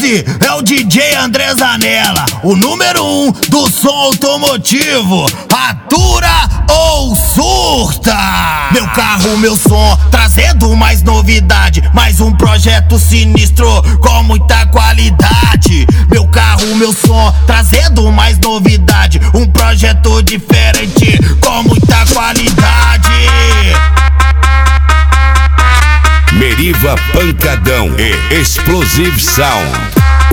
Esse é o DJ André Zanella, o número 1 do som automotivo. Atura ou surta? Meu carro, meu som, trazendo mais novidade, mais um projeto sinistro com muita qualidade. Meu carro, meu som, trazendo mais novidade, um projeto diferente com muita qualidade. Meriva Pancadão e Explosive Sound.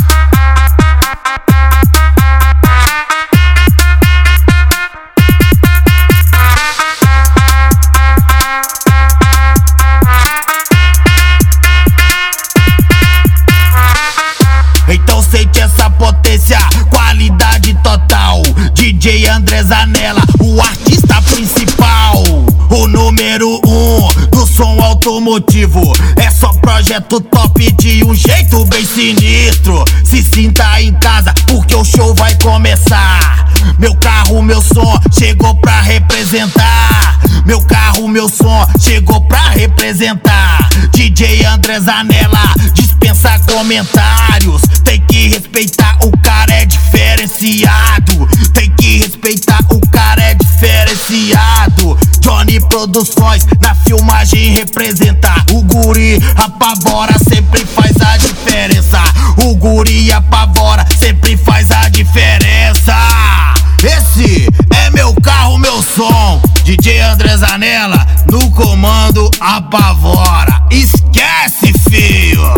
Então sente essa potência, qualidade total. DJ André Zanella, o artista principal, o número 1 do som automotivo. É só projeto top de um jeito bem sinistro. Se sinta em casa porque o show vai começar. Meu carro, meu som, chegou pra representar. Meu carro, meu som, chegou pra representar. DJ André Zanella, dispensa comentários. Tem que respeitar, o cara é diferenciado. Tem que respeitar, o cara é diferenciado. Johnny Produções, na filmagem representar. O guri apavora, sempre faz a diferença. O guri apavora, sempre faz a diferença. Esse é meu carro, meu som. DJ André Zanella, no comando apavora. Esquece, filho.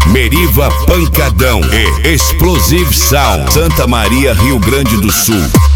Meriva Pancadão e Explosive Sound, Santa Maria, Rio Grande do Sul.